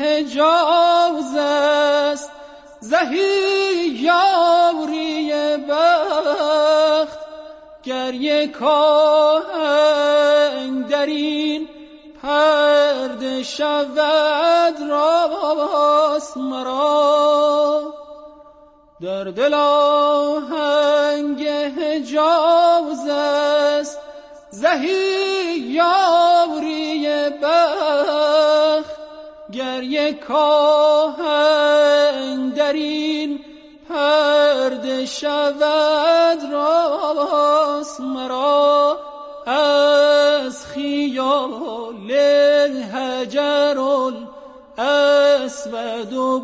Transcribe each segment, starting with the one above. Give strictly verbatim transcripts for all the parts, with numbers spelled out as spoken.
حجاز است، زهی یاری بخت. گر یک آهنگ در این پرده شود راست مرا، در دل آهنگ حجاز است، زهی یاری بخت. گر یک آهنگ در این پرده شود راست مرا، از خیال الحجر الاسود و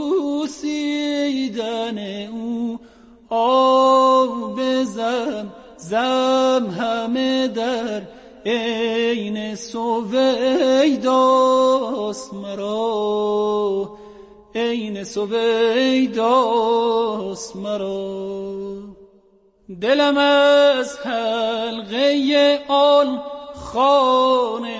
بوسیدن او، آب زم زم همه در عین سویداست مرا، عین سویداست مرا. دلم از حلقه آن خانه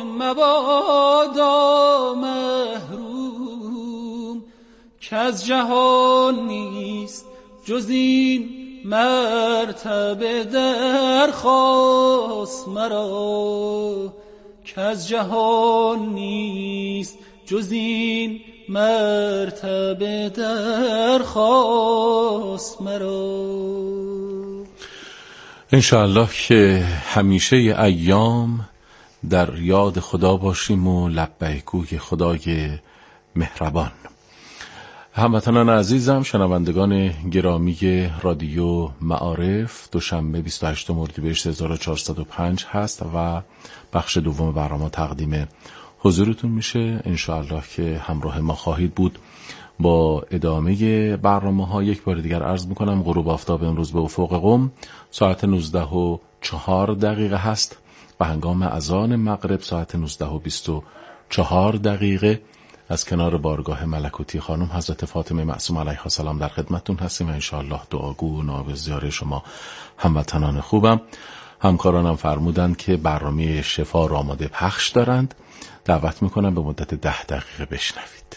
مبادا محروم، که از جهان نیست جز این مرتبه درخواست مرا، که از جهان نیست جز این مرتبه درخواست مرا. انشاءالله که همیشه ایام در یاد خدا باشیم و لبیکوی خدای مهربان. هموطنان عزیزم، شنوندگان گرامی رادیو معارف، دوشنبه بیست و هشتم اردیبهشت هزار و چهارصد و پنج هست و بخش دوم برنامه تقدیم حضورتون میشه. انشاءالله که همراه ما خواهید بود با ادامه برنامه ها. یک بار دیگر عرض میکنم غروب آفتاب امروز به افق قم ساعت نوزده و چهار دقیقه هست و هنگام اذان مغرب ساعت نوزده و بیست و چهار دقیقه از کنار بارگاه ملکوتی خانم حضرت فاطمه معصومه علیها السلام در خدمتتون هستیم و انشاءالله دعاگو و نابزیار شما هموطنان خوبم. همکارانم فرمودند که برنامه شفا را آماده پخش دارند. دعوت میکنم به مدت ده دقیقه بشنوید.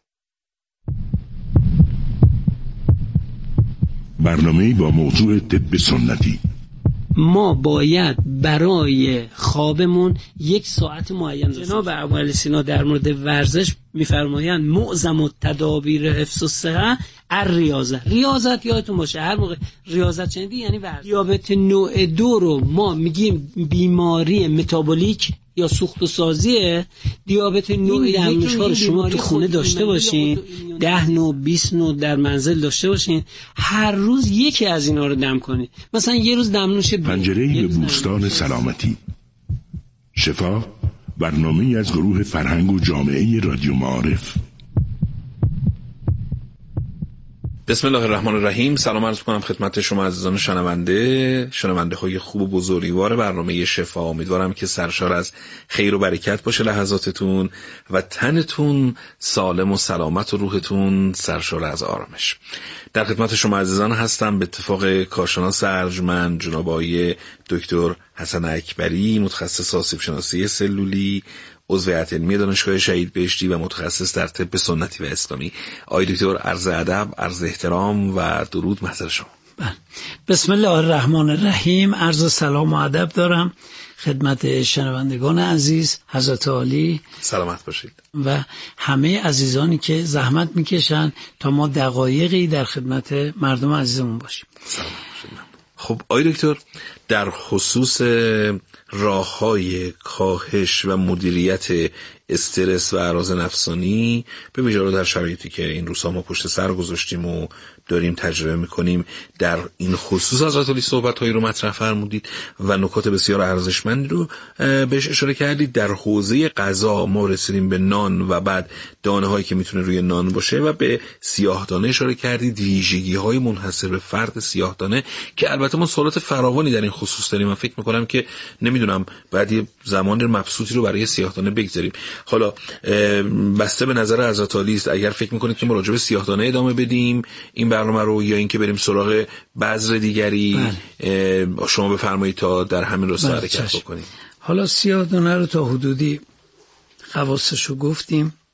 برنامه با موضوع طب سنتی. ما باید برای خوابمون یک ساعت معین داشته. جناب ابوعلی سینا در مورد ورزش میفرمایند معظم التدابیر حفظ الصحه الریاضه. ریاضت یادتون باشه، هر موقع ریاضت شنیدی یعنی ورزش. دیابت نوع دو رو ما میگیم بیماری متابولیک یا سوخت و سازیه. دیابت نوع یک رو شما تو خونه داشته باشین، ده نوع بیست نوع در منزل داشته باشین، هر روز یکی از اینا رو دم کنید. مثلا یه روز دمنوش پنجره به بوستان سلامتی. شفا برنامه از گروه فرهنگ و جامعه رادیو معارف. بسم الله الرحمن الرحیم. سلام عرض کنم خدمت شما عزیزان شنونده شنونده های خوب و بزرگوار برنامه شفا. امیدوارم که سرشار از خیر و برکت باشه لحظاتتون و تنتون سالم و سلامت و روحتون سرشار از آرامش. در خدمت شما عزیزان هستم به اتفاق کارشناس ارجمند جناب آقای دکتر حسن اکبری، متخصص آسیب شناسی سلولی، عضو هیئت علمی دانشگاه شهید بهشتی و متخصص در طب سنتی و اسلامی. آقای دکتر عرض ادب، عرض احترام و درود محضر شما. بسم الله الرحمن الرحیم. عرض سلام و ادب دارم خدمت شنوندگان عزیز، حضرت عالی سلامت باشید و همه عزیزانی که زحمت میکشن تا ما دقایقی در خدمت مردم عزیزمون باشیم. سلامت باشید. خب آقای دکتر، در خصوص راه‌های کاهش و مدیریت استرس و اعراض نفسانی به ویژه در شرایطی که این روزها ما پشت سر گذاشتیم و داریم تجربه میکنیم، در این خصوص حضرت علی صحبت‌هایی رو مطرح فرمودید و نکات بسیار ارزشمندی رو بهش اشاره کردید. در حوزه غذا ما رسیدیم به نان و بعد دانه هایی که میتونه روی نان باشه و به سیاه دانه اشاره کردید، ویژگی های منحصر به فرد سیاه دانه که البته ما سوالات فراوانی در این خصوص داریم. من فکر میکنم که نمیدونم بعد یه زمان مبسوطی رو برای سیاه دانه بگذاریم. حالا بسته به نظر حضرت علی است اگر فکر میکنید که ما راجع به سیاه دانه ادامه بدیم این برنامه رو یا اینکه بریم سراغ بذر دیگری. بله. شما بفرمایید تا در همین راستا حرکت بکنیم. حالا سیاه دانه رو تا حدودی خواصش رو گفتیم.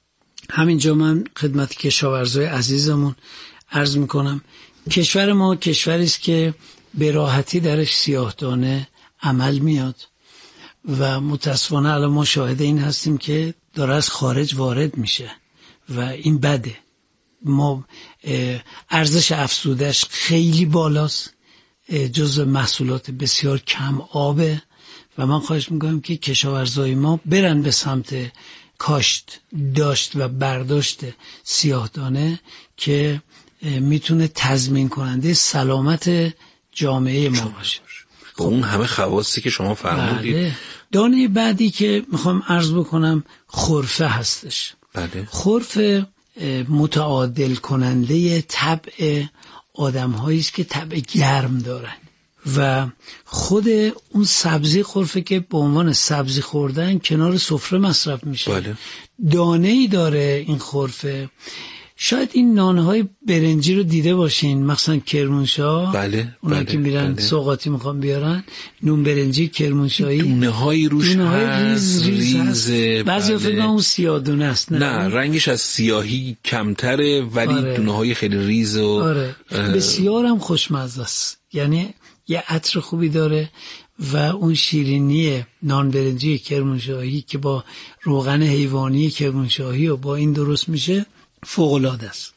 همینجا من خدمت کشاورزای عزیزمون عرض میکنم کشور ما کشوری است که به راحتی درش سیاه‌دانه عمل میاد و متاسفانه الان ما شاهد این هستیم که داره از خارج وارد میشه و این بده. ما ارزش افزودش خیلی بالاست، جزو محصولات بسیار کم آبه و من خواهش میکنم که کشاورزای ما برن به سمت کاشت داشت و برداشت سیاه‌دانه که میتونه تضمین کننده سلامت جامعه ما باشه. با اون همه خواصی که شما فرمودید. بله. دانه بعدی که میخوام عرض بکنم خرفه هستش. بله. خرفه متعادل کننده طبع آدم هایی است که طبع گرم دارن و خود اون سبزی خرفه که به عنوان سبزی خوردن کنار سفره مصرف میشه. بله. دانه ای داره این خرفه. شاید این نانهای برنجی رو دیده باشین، مثلا کرمانشاه. بله. اونا بله. که میرن بله. سوغاتی میخوان بیارن نون برنجی کرمانشاهی دونه های روش دونه های هست ریز ریز. ریز بعضی بله. فکر کنم اون سیاه دونه است. نه, نه رنگش از سیاهی کمتره ولی آره. دونه های خیلی ریز و آره. بسیار هم خوشمزه است، یعنی یه عطر خوبی داره و اون شیرینی نان برنجی کرمانشاهی که با روغن حیوانی کرمانشاهی و با این درست میشه فوق العاده است.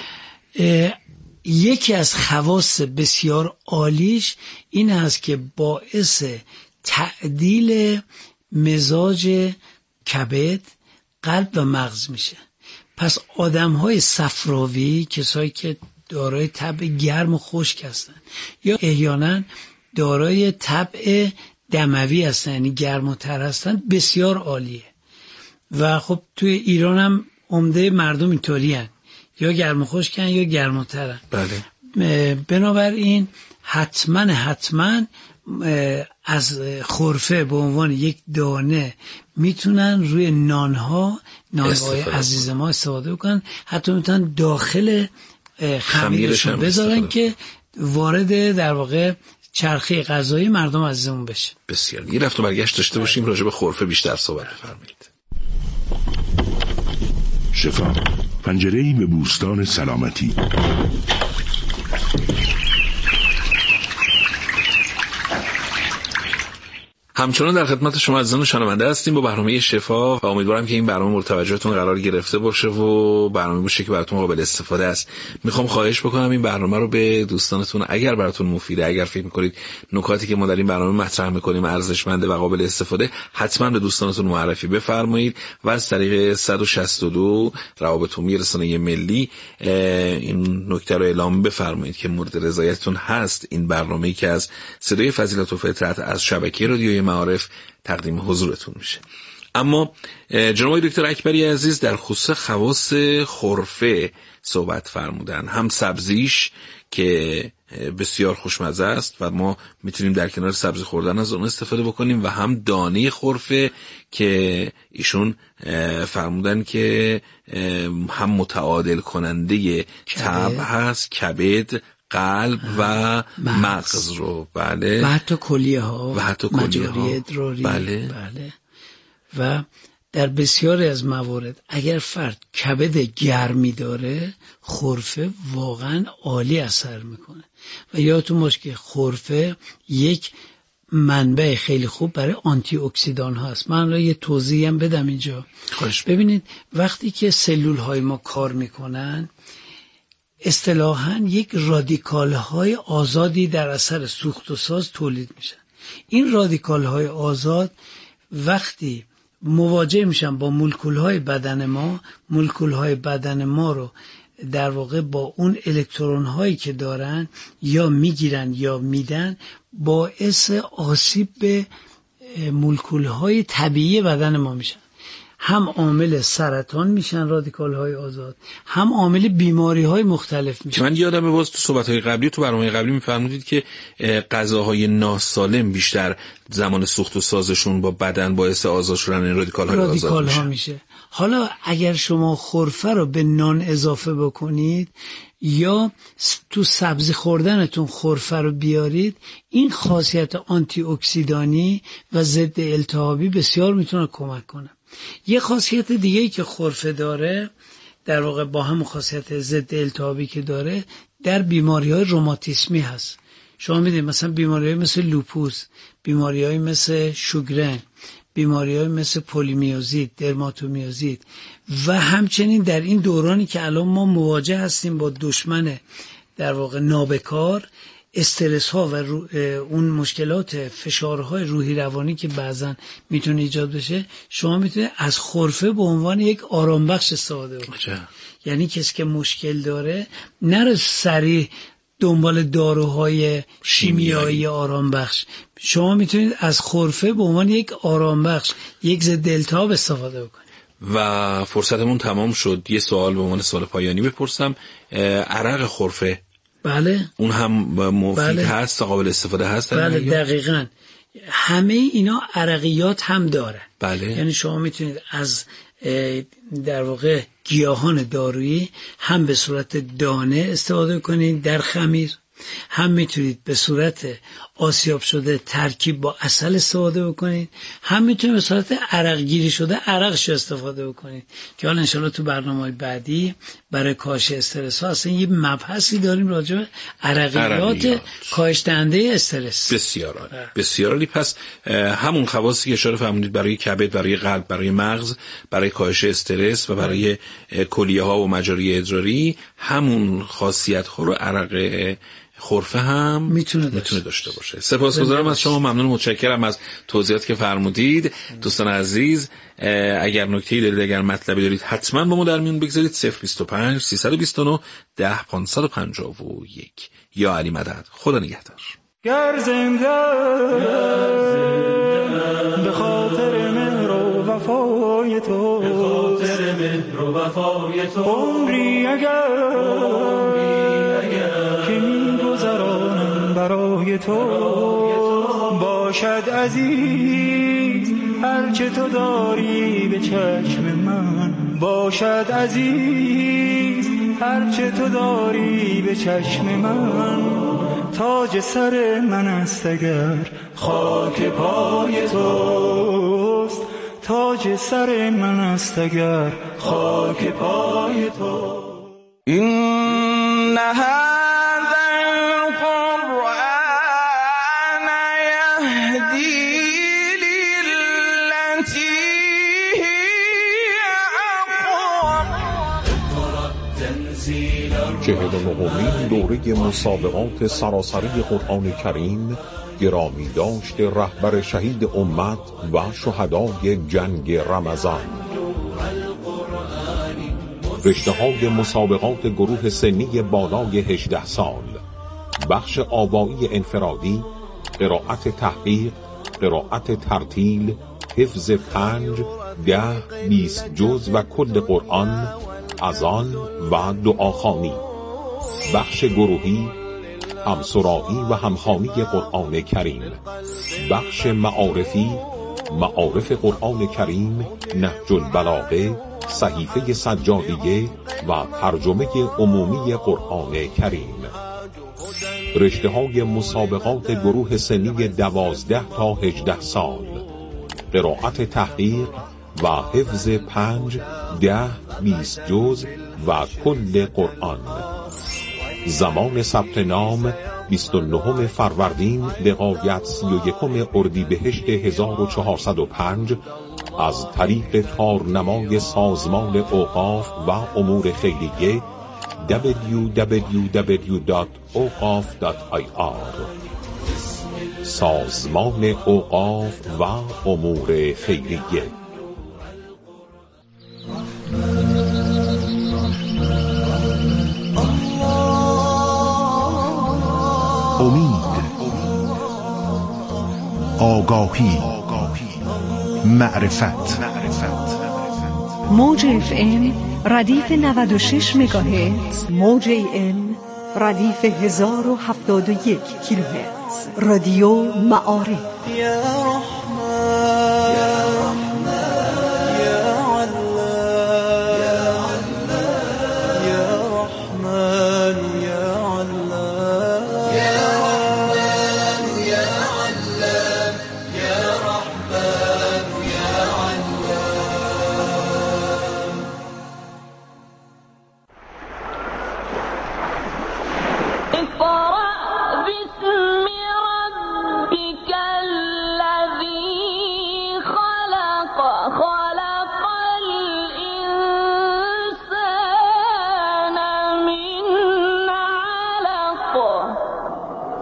یکی از خواص بسیار عالیش این است که باعث تعدیل مزاج کبد، قلب و مغز میشه. پس آدم‌های صفراوی، کسایی که دارای طبع گرم و خشک هستن یا احیانا دارای طبع دموی هستن، یعنی گرم و تر هستن، بسیار عالیه. و خب توی ایران هم عمده مردم اینطوری هن، یا گرم و خشکن یا گرم و ترن. بله. بنابراین حتما حتما از خرفه به عنوان یک دانه میتونن روی نانها نانهای عزیز ما استفاده بکنن، حتی میتونن داخل خمیرشون بذارن که وارد در واقع چرخه غذایی مردم عزیزمون بشه. بسیار. یه رفت و برگشت داشته باشیم راجع به خرفه بیشتر صحبت بفرمایید. شفا، پنجره‌ای به بوستان سلامتی. همچنان در خدمت شما عزیزان شنونده هستیم با برنامه شفا و امیدوارم که این برنامه مورد توجهتون قرار گرفته باشه و برنامه باشه که براتون قابل استفاده است. میخوام خواهش بکنم این برنامه رو به دوستانتون اگر براتون مفیده، اگر فکر میکنید نکاتی که ما در این برنامه مطرح میکنیم ارزشمنده و قابل استفاده، حتما به دوستانتون معرفی بفرمایید و از طریق صد و شصت و دو روابط عمومی رسانه ملی این نکته رو اعلام بفرمایید که مورد رضایتتون هست این برنامه‌ای که از صدای فضیلت و فطرت از شبکه رادیوی معارف تقدیم حضورتون میشه. اما جناب دکتر اکبری عزیز در خصوص خواص خرفه صحبت فرمودن، هم سبزیش که بسیار خوشمزه است و ما میتونیم در کنار سبزی خوردن از اون استفاده بکنیم و هم دانه خرفه که ایشون فرمودن که هم متعادل کننده طبع هست، کبد، قلب و مغز رو. بله. و حتی کلیه ها و حتی کلیه ها. ادراری. بله. بله. و در بسیاری از موارد اگر فرد کبد گرمی داره خرفه واقعا عالی اثر میکنه و یادتون باشه که خرفه یک منبع خیلی خوب برای آنتی اکسیدان هست. من را یه توضیح هم بدم اینجا. خوش. ببینید وقتی که سلول های ما کار میکنن اصطلاحاً یک رادیکال های آزادی در اثر سوخت و ساز تولید میشن. این رادیکال های آزاد وقتی مواجه میشن با مولکول های بدن ما، مولکول های بدن ما رو در واقع با اون الکترون هایی که دارن یا میگیرن یا میدن، باعث آسیب به مولکول های طبیعی بدن ما میشن. هم عامل سرطان میشن رادیکال های آزاد، هم عامل بیماری های مختلف میشن. من یادمه باز تو صحبت های قبلی، تو برنامه قبلی میفرمودید که غذاهای ناسالم بیشتر زمان سوخت و سازشون با بدن باعث آزاد شدن این رادیکال های رادیکال آزاد ها میشه. میشه. حالا اگر شما خرفه رو به نان اضافه بکنید یا تو سبزی خوردنتون خرفه رو بیارید، این خاصیت آنتی اکسیدانی و ضد التهابی بسیار میتونه کمک کنه. یه خاصیت دیگه‌ای که خرفه داره، در واقع با هم خاصیت ضد التهابی که داره، در بیماری‌های روماتیسمی هست. شما میدونید مثلا بیماری‌های مثل لوپوس، بیماری‌های مثل شوگرن، بیماری‌های مثل پولیمیوزیت، درماتومیوزیت و همچنین در این دورانی که الان ما مواجه هستیم با دشمن در واقع نابکار، استرس ها و اون مشکلات فشارهای روحی روانی که بعضا میتونه ایجاد بشه، شما میتونه از خرفه به عنوان یک آرامبخش استفاده کنید. یعنی کسی که مشکل داره نره سریع دنبال داروهای شیمیایی آرامبخش، شما میتونید از خرفه به عنوان یک آرامبخش، یک ضد التهاب استفاده بکنید. و فرصتمون تمام شد. یه سوال به عنوان سوال پایانی بپرسم، عرق خرفه بله اون هم مفید بله. هست، قابل استفاده هست؟ بله دقیقاً. همه اینا عرقیات هم داره. بله. یعنی شما میتونید از در واقع گیاهان دارویی هم به صورت دانه استفاده کنید در خمیر، هم میتونید به صورت آسیاب شده ترکیب با عسل استفاده بکنید، هم میتونید به صورت عرق گیری شده عرقش استفاده بکنید که حالا انشالله تو برنامه‌های بعدی برای کاهش استرس ها اصلا یه مبحثی داریم راجع به عرقیات کاهش دهنده استرس. بسیار عالی، بسیار عالی. پس همون خواصی که اشاره فرمودید برای کبد، برای قلب، برای مغز، برای کاهش استرس و برای کلیه ها و مجاری ادراری، همون خاصیت ها رو عرق خرفه هم میتونه, میتونه داشته باشه. سپاسگزارم از شما، ممنون، متشکرم از توضیحاتی که فرمودید. دوستان عزیز، اگر نکته‌ای دارید، اگر مطلبی دارید، حتما با ما در میون بگذارید. صفر بیست و پنج سیصد و بیست و نه ده پانصد و پنجاه و یک. یا علی مدد. خدا نگهدار. گر زنده به خاطر مهر و وفای تو، به خاطر مهر و وفای تو، عمری اگر که می‌گذرانم برای تو، باشد عزیز هرچه تو داری به چشم من، باشد عزیز هرچه تو داری به چشم من، تاج سر من است اگر خاک پای توست، تاج سر من است اگر خاک پای تو. این هذا القرآن یهدی للتی هی اقوم. چهل و نهمین دوره مسابقات سراسری قرآن کریم گرامی داشت رهبر شهید امت و شهدای جنگ رمضان. رشته‌های مسابقات گروه سنی بالای هجده سال، بخش آوایی انفرادی، قرائت تحقیق، قرائت ترتیل، حفظ پنج، ده، بیست جز و کل قرآن، اذان و دعاخوانی. بخش گروهی، همسرایی و همخوانی قرآن کریم. بخش معارفی، معارف قرآن کریم، نهج البلاغه، صحیفه سجادیه و ترجمه عمومی قرآن کریم. رشته های مسابقات گروه سنی دوازده تا هجده سال، قرائت تحقیق و حفظ پنج، ده، بیست جز و کل قرآن. زمان ثبت نام بیست و نهم فروردین لغایت سی و یکم اردیبهشت هزار و چهارصد و پنج از طریق تارنمای سازمان اوقاف و امور خیریه دبلیو دبلیو دبلیو دات اوقاف دات آی آر. سازمان اوقاف و امور خیریه. امید، آگاهی، معرفت. موج اف ام ردیف نود و شش مگاهرتز، موج ای ام ردیف هزار و هفتاد و یک کیلوهرتز. رادیو معارف.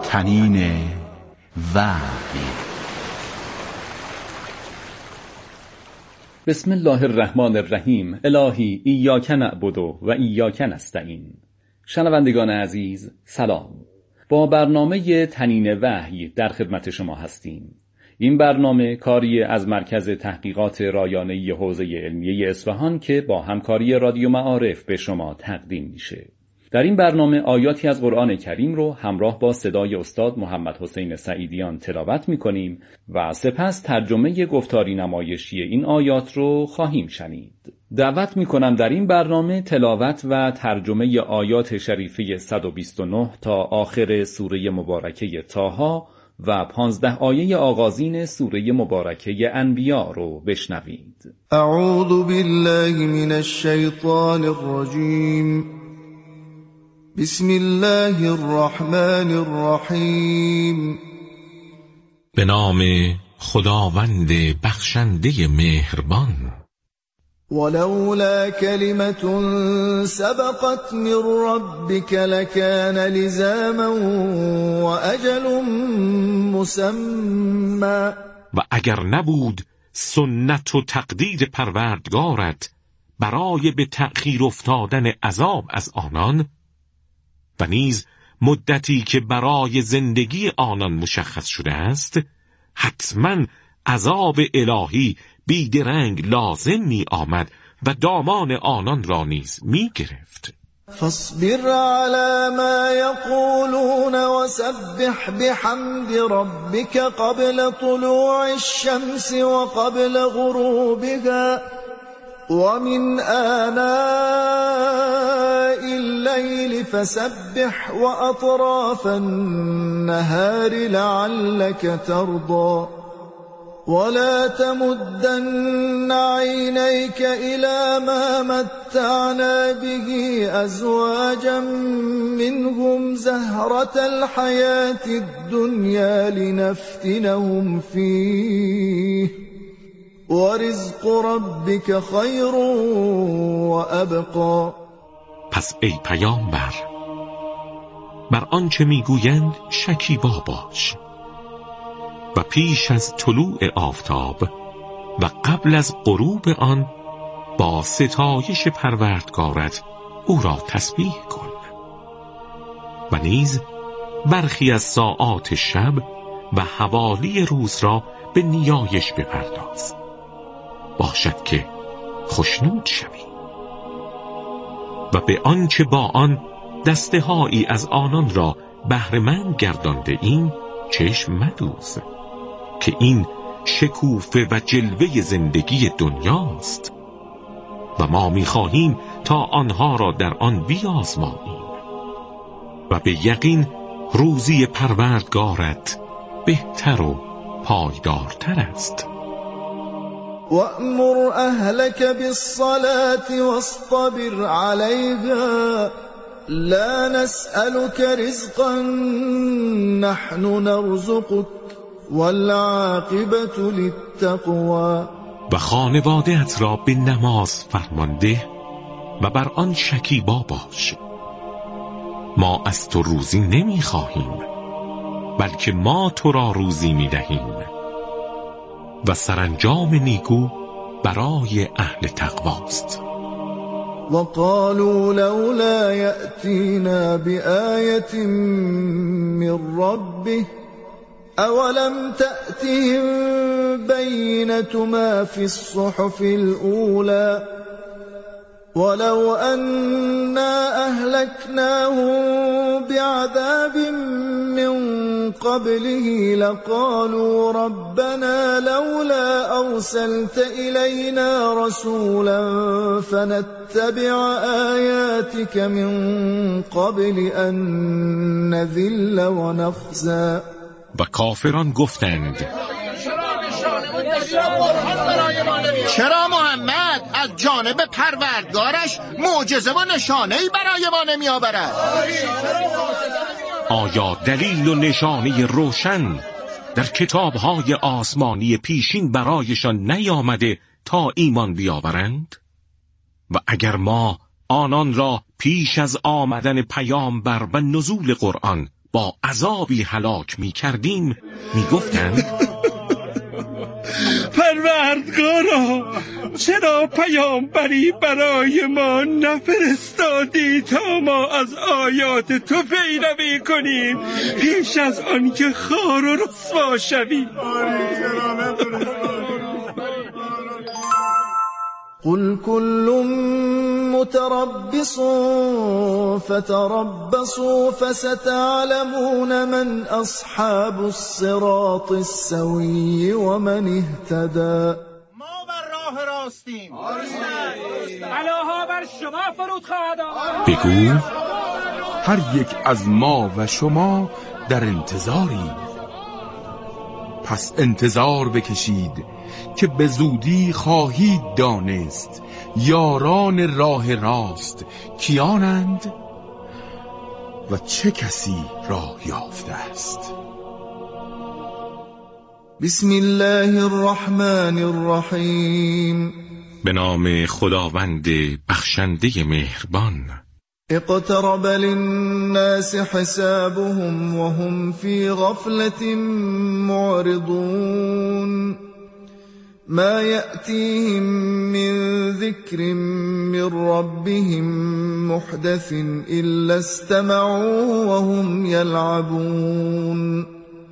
طنین وحی. بسم الله الرحمن الرحیم. الهی ایاک نعبد و ایاک نستعین. شنوندگان عزیز سلام. با برنامه طنین وحی در خدمت شما هستیم. این برنامه کاری از مرکز تحقیقات رایانه‌ای حوزه علمیه اصفهان که با همکاری رادیو معارف به شما تقدیم میشه. در این برنامه آیاتی از قرآن کریم رو همراه با صدای استاد محمد حسین سعیدیان تلاوت میکنیم و سپس ترجمه گفتاری نمایشی این آیات رو خواهیم شنید. دعوت میکنم در این برنامه تلاوت و ترجمه آیات شریفه صد و بیست و نه تا آخر سوره مبارکه طه و پانزده آیه آغازین سوره مبارکه انبیاء رو بشنوید. اعوذ بالله من الشیطان الرجیم. بسم الله الرحمن الرحیم. به نام خداوند بخشنده مهربان. ولولا كلمة سبقت من ربك لكان لزاما وأجل مسمى. و اگر نبود سنت و تقدیر پروردگارت برای به تأخیر افتادن عذاب از آنان و نیز مدتی که برای زندگی آنان مشخص شده است، حتما عذاب الهی بیدرنگ لازم می آمد و دامان آنان را نیز می گرفت. فاصبر على ما يقولون وسبح بحمد ربك قبل طلوع الشمس وقبل غروبها ومن آناء الليل فسبح وأطراف النهار لعلك ترضى ولا تمدن عينيك إلى ما متعنا به أزواجا منهم زهرة الحياة الدنيا لنفتنهم فيه ورزق ربك خير وأبقى. پس ای پیامبر بر آنچه میگویند شکیبا باش و پیش از طلوع آفتاب و قبل از غروب آن با ستایش پروردگارت او را تسبیح کن و نیز برخی از ساعات شب و حوالی روز را به نیایش بپرداز، باشد که خوشنود شوی و به آنچه با آن دسته‌هایی از آنان را بهره‌مند گردانده ایم چشم مدوز که این شکوفه و جلوه زندگی دنیاست و ما می‌خواهیم تا آنها را در آن بیازماییم و به یقین روزی پروردگارت بهتر و پایدارتر است. وأمر أهلك بالصلاة واصطبر عليها لا نسألك رزقا نحن نرزقك والعاقبة للتقوى. و خانواده‌ات را به نماز فرمانده و بر آن شکیبا باش. ما از تو روزی نمی خواهیم بلکه ما تو را روزی می دهیم و سرانجام نیکو برای اهل تقواست. وقالوا لولا يأتينا بآية من ربه أولم تأتهم بينة ما في الصحف الأولى ولو أنا أهلكناهم بعذاب من قبله لقالوا ربنا لولا أرسلت إلينا رسولا فنتبع آياتك من قبل أن نذل ونخزى. و کافران گفتند چرا محمد از جانب پروردگارش معجزه و نشانه‌ای برای ما نمی آورد؟ آیا دلیل و نشانه روشن در کتاب‌های آسمانی پیشین برایشان نیامده تا ایمان بیاورند؟ و اگر ما آنان را پیش از آمدن پیامبر و نزول قرآن با عذابی هلاک می کردیم می گفتند پروردگارا چرا پیامبری برای ما نفرستادی تا ما از آیات تو پیروی کنیم پیش از آن که خوار و رسوا شویم. قل كل متربص فتربصوا فستعلمون من أصحاب الصراط السوي ومن اهتدى. ما بر راه راستیم، بلاها بر شما فرود خواهد آمد. بگو هر یک از ما و شما در انتظاری، پس انتظار بکشید که به زودی خواهید دانست یاران راه راست کیانند و چه کسی راه یافته است. بسم الله الرحمن الرحیم. به نام خداوند بخشنده مهربان. اقترب للناس حسابهم وهم في غفلة معرضون ما يأتيهم من ذكر من ربهم محدث إلا استمعوه وهم يلعبون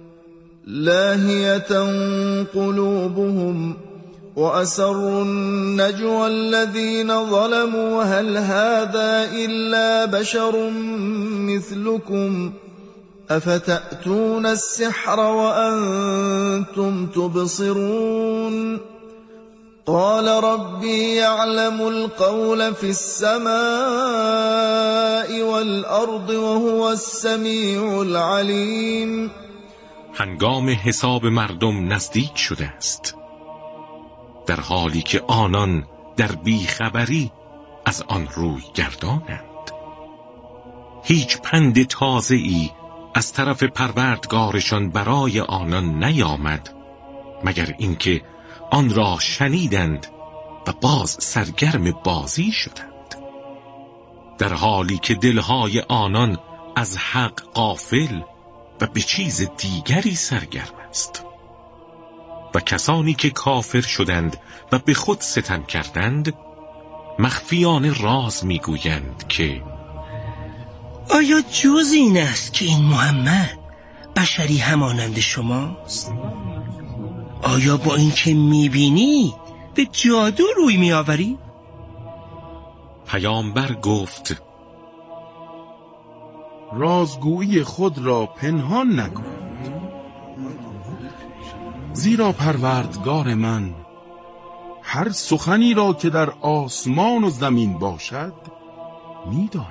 لاهية قلوبهم وأسروا النجوى الذين ظلموا هل هذا إلا بشر مثلكم أفتأتون السحر وأنتم تبصرون قال ربي يعلم القول في السماء والأرض وهو السميع العليم. هنگام حساب مردم نزدیک شده است، در حالی که آنان در بیخبری از آن روی گردانند. هیچ پند تازه‌ای از طرف پروردگارشان برای آنان نیامد مگر اینکه آن را شنیدند و باز سرگرم بازی شدند، در حالی که دلهای آنان از حق غافل و به چیز دیگری سرگرم است. و کسانی که کافر شدند و به خود ستم کردند مخفیانه راز میگویند که آیا جز این است که این محمد بشری همانند شماست؟ آیا با این که میبینی به جادو روی میآوری؟ پیامبر گفت رازگویی خود را پنهان نکن، زیرا پروردگار من هر سخنی را که در آسمان و زمین باشد میداند.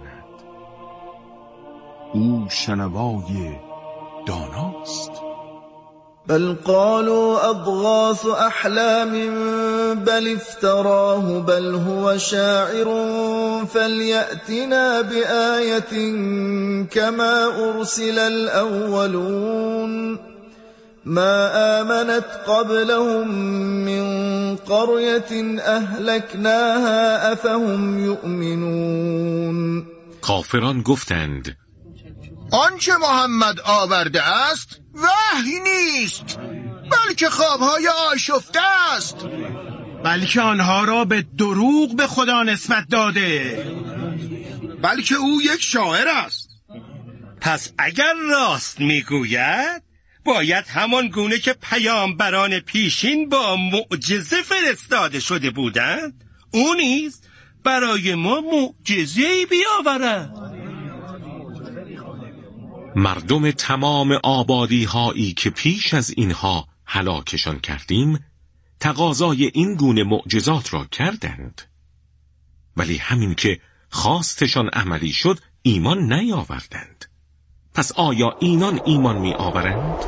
او شنوای داناست. بل قالوا اضغاث احلام بل افتراه بل هو شاعر فليأتنا بآية كما ارسل الاولون ما آمنت قبلهم من قرية اهلكناها افهم يؤمنون. کافران گفتند آنچه محمد آورده است وحی نیست بلکه خوابهای آشفته است، بلکه آنها را به دروغ به خدا نسبت داده، بلکه او یک شاعر است. پس اگر راست میگوید باید همان گونه که پیامبران پیشین با معجزه فرستاده شده بودند او نیز برای ما معجزه‌ای بیاورد. مردم تمام آبادی هایی که پیش از اینها هلاکشان کردیم تقاضای این گونه معجزات را کردند، ولی همین که خواستشان عملی شد ایمان نیاوردند. پس آیا اینان ایمان می آورند؟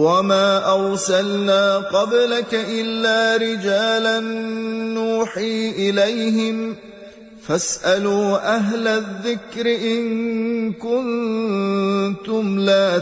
وما أرسلنا قبلك إلا رجالا نوحي إليهم فاسألوا أهل الذكر إن كنتم لا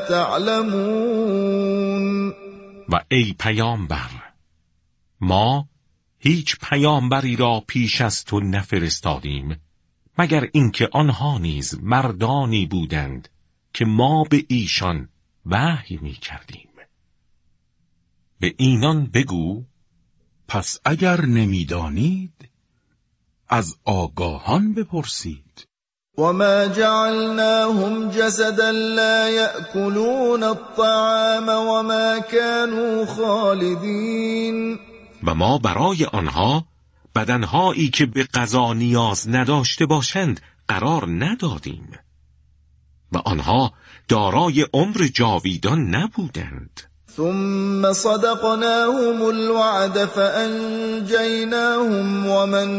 تعلمون. و ای پیامبر، ما هیچ پیامبری را پیش از تو نفرستادیم مگر اینکه آنها نیز مردانی بودند که ما به ایشان وحی می کردیم. به اینان بگو پس اگر نمیدانید از آگاهان بپرسید. وما جعلناهم جسدا لا يأكلون الطعام وما كانوا خالدين. و ما برای آنها بدنهایی که به غذا نیاز نداشته باشند قرار ندادیم و آنها دارای عمر جاویدان نبودند. ثم صدقناهم الوعد فأنجيناهم ومن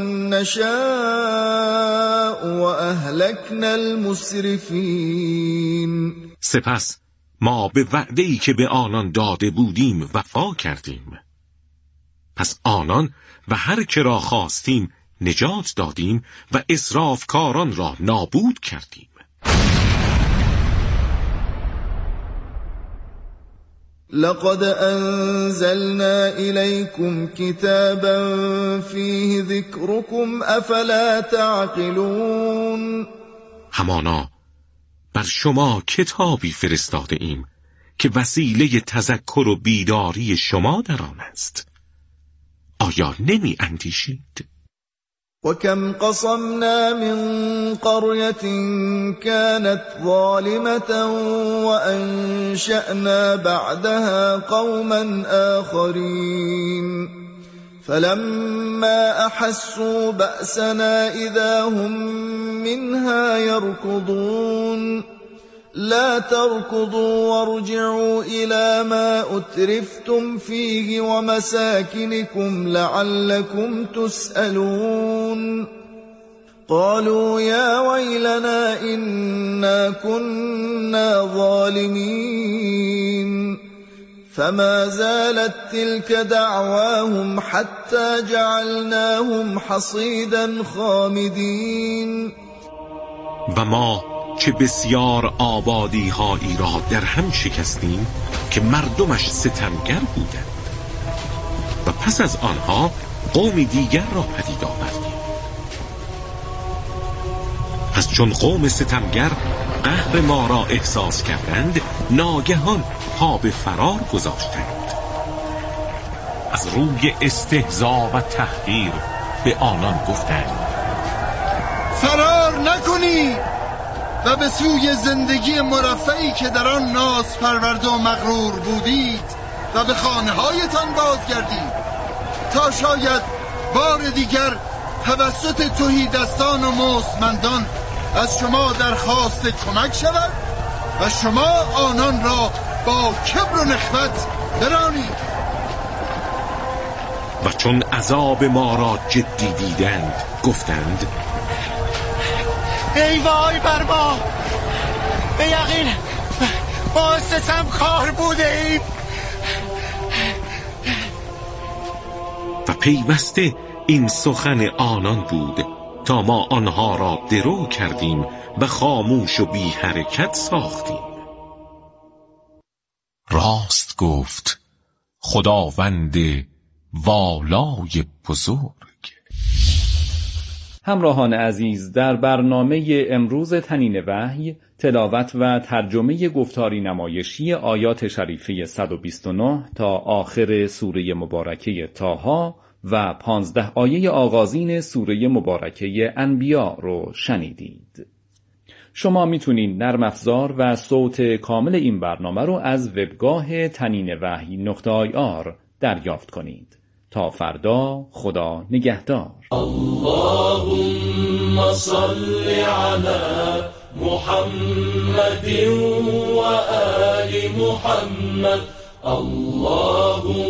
نشاء وأهلكنا المسرفين. سپس ما به وعده‌ای که به آنان داده بودیم وفا کردیم، پس آنان و هر که را خواستیم نجات دادیم و اسرافکاران را نابود کردیم. لقد أنزلنا إليكم كتابا فيه ذكركم أفلا تعقلون. همانا بر شما کتابی فرستاده ایم که وسیله تذکر و بیداری شما در آن است. آیا نمی اندیشید؟ وكم قصمنا من قرية كانت ظالمة وأنشأنا بعدها قوما آخرين فلما أحسوا بأسنا إذا هم منها يركضون. لا تركضوا وارجعوا إلى ما أترفتم فيه ومساكنكم لعلكم تسألون. قالوا يا ويلنا إنا كنا ظالمين. فما زالت تلك دعواهم حتى جعلناهم حصيدا خامدين. و ما چه بسیار آبادی هایی را در هم شکستیم که مردمش ستمگر بودند و پس از آنها قومی دیگر را پدید آوردیم. پس چون قوم ستمگر قهر ما را احساس کردند ناگهان پا به فرار گذاشتند. از روی استهزا و تحقیر به آنان گفتند فرار نکنید و به سوی زندگی مرفعی که در آن ناز پرورده و مغرور بودید و به خانه هایتان بازگردید تا شاید بار دیگر توسط تهیدستان و مستمندان از شما درخواست کمک شود و شما آنان را با کبر و نخوت برانید. و چون عذاب ما را جدی دیدند گفتند ای وای بر ما، به یقین ما ستمکار بوده ایم. و پیوسته این سخن آنان بود تا ما آنها را درو کردیم و خاموش و بی حرکت ساختیم. راست گفت خداوند والای بزرگ. همراهان عزیز، در برنامه امروز تنین وحی تلاوت و ترجمه گفتاری نمایشی آیات شریفه صد و بیست و نه تا آخر سوره مبارکه طه و پانزده آیه آغازین سوره مبارکه انبیا رو شنیدید. شما میتونید نرم افزار و صوت کامل این برنامه رو از وبگاه تنین وحی نقطه آی آر دریافت کنید. تا فردا، خدا نگهدار. اللهم صل على محمد و آل محمد. اللهم